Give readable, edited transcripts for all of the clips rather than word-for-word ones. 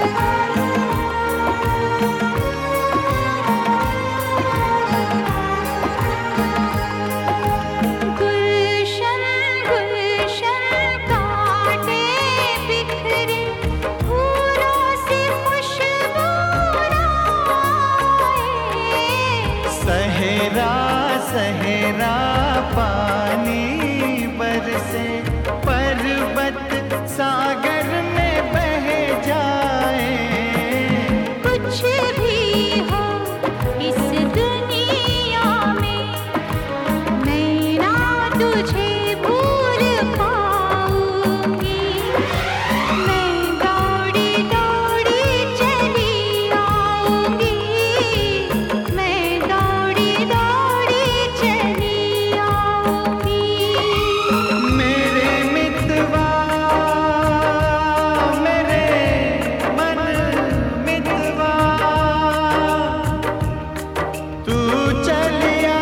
सहरा पानी बरसे, पर्वत सागर में बह जाए। कुछ भी हो इस दुनिया में, मैं ना तुझे भूल पाऊंगी। मैं दौड़ी दौड़ी चली आऊंगी, मैं दौड़ी दौड़ी चली आऊंगी। मेरे मितवा, मेरे मन मितवा, तू चलिया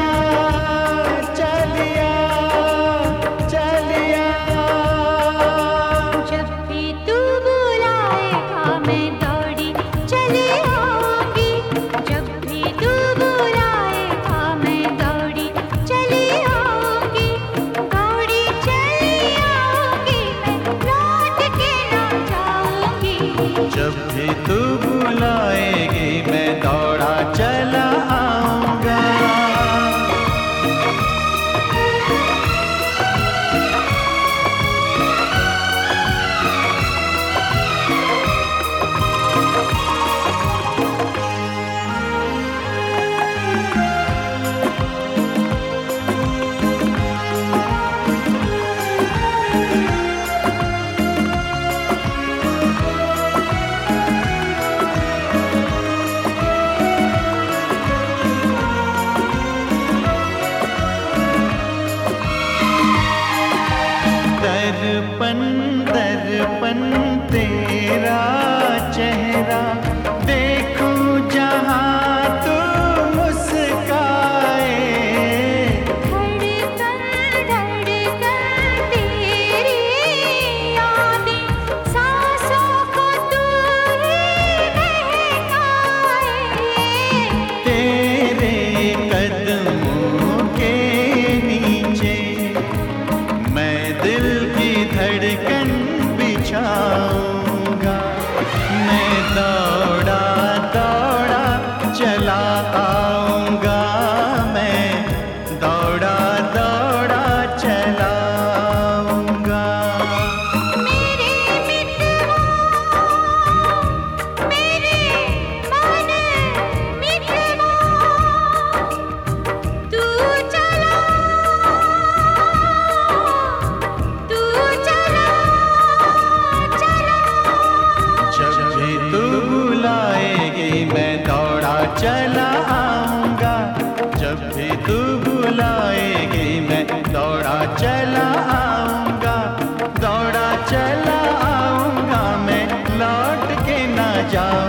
चलिया चलिया। जब भी तू बुलाएगा मैं दौड़ी चली आऊंगी। जब भी तू बुलाएगा मैं दौड़ी चली आऊंगी। दौड़ी चली आऊंगी, मैं लौट के ना जाऊंगी। जब भी तू बुलाएगी मैं दौड़ा चला आऊंगा। दर्पण दर्पण तेरा चेहरा, देखूं जहां तू मुस्काए। धड़कन धड़कन तेरी यादें, सांसों को तू ही बहकाए। तेरे कदमों के नीचे मैं दिल की धड़कन बिछाऊंगा। मैं दौड़ा दौड़ा चला आऊंगा। मैं दौड़ा दौड़ा चला आऊंगा। मेरे मितवा, मेरे मन मितवा, तू चला चला। जब भी तू बुलाएगी मैं दौड़ा चला आऊंगा। जब भी तू बुलाएगी मैं दौड़ा चला आऊंगा। दौड़ा चला आऊंगा, मैं लौट के ना जाऊंगा।